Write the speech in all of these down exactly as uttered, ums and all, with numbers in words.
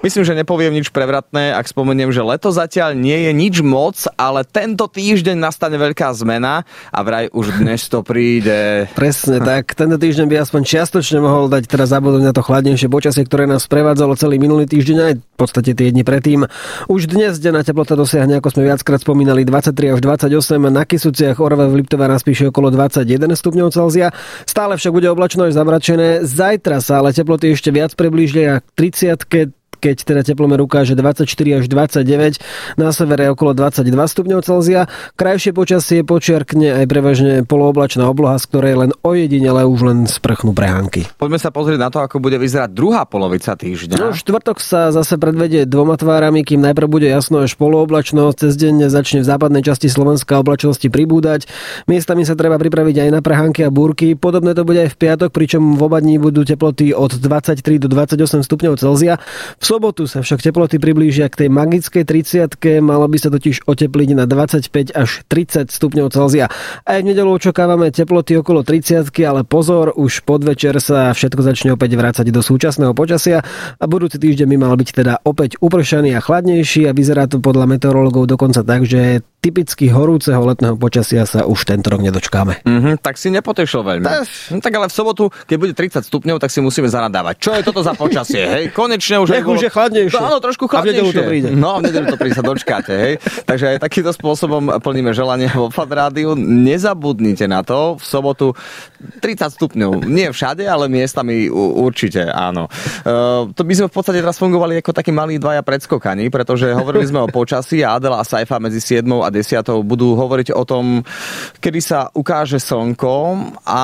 Myslím, že nepoviem nič prevratné, ak spomeniem, že leto zatiaľ nie je nič moc, ale tento týždeň nastane veľká zmena a vraj už dnes to príde. Presne tak. Tento týždeň by aspoň čiastočne mohol dať teraz zabudnúť na to chladnejšie počasie, ktoré nás prevádzalo celý minulý týždeň aj v podstate tie dni predtým. Už dnes denná teplota dosiahne, ako sme viackrát spomínali, dvadsaťtri až dvadsaťosem, na Kysuciach, Orave, v Liptove nás píše okolo dvadsaťjeden stupňov Celzia. Stále však bude oblačno až zamračené. Zajtra sa ale teploty ešte viac priblížia k tridsiatke, keď teda teplomer ukáže dvadsaťštyri až dvadsaťdeväť, na severe okolo dvadsaťdva stupňov Celzia. Krajšie počasie počiarkne aj prevažne polooblačná obloha, z ktorej len ojedinele už len sprchnú prehánky. Poďme sa pozrieť na to, ako bude vyzerať druhá polovica týždňa. No, štvrtok sa zase predvedie dvoma tvárami, kým najprv bude jasno až polooblačno. Cez deň začne v západnej časti Slovenska oblačnosti pribúdať. Miestami sa treba pripraviť aj na prehánky a búrky. Podobné to bude aj v piatok, pričom v oba dní budú teploty od dvadsaťtri do dvadsaťosem stupňov Celzia. V sobotu sa však teploty priblížia k tej magickej tridsiatke, malo by sa totiž otepliť na dvadsaťpäť až tridsať stupňov Celzia. Aj v nedeľu očakávame teploty okolo tridsiatky, ale pozor, už podvečer sa všetko začne opäť vrácať do súčasného počasia a budúci týždeň by mal byť teda opäť upršaný a chladnejší a vyzerá to podľa meteorológov dokonca tak, že typicky horúceho letného počasia sa už tento rok nedočkáme. Mm-hmm, tak si nepotešil veľmi. Tak, no, tak ale v sobotu, keď bude tridsať stupňov, tak si musíme zanadávať. Čo je toto za počasie, hej? Konečne už Nech už je chladnejšie. Áno, trošku chladnejšie. A v nedeľu to príde. No, v nedeľu to príde, sa dočkáte, hej? Takže aj takýmto spôsobom plníme želania vo Fan Rádiu. Nezabudnite na to, v sobotu tridsať stupňov. Nie všade, ale miestami určite, áno. Uh, to by sme v podstate teraz fungovali ako takí malí dvaja predskokani, pretože hovorili sme o počasí a Adela a Saifa medzi siedmou a desiatou budú hovoriť o tom, kedy sa ukáže slnko a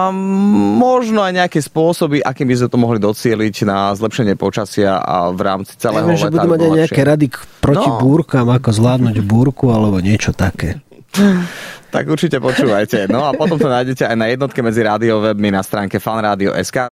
možno aj nejaké spôsoby, akým by sme to mohli docieliť na zlepšenie počasia a v rámci celého ja, leta. Že budú mať aj nejaké rady proti no. búrkam, ako zvládnuť búrku alebo niečo také. Tak určite počúvajte. No a potom to nájdete aj na jednotke medzi rádiovebmi na stránke fanradio bodka es ká.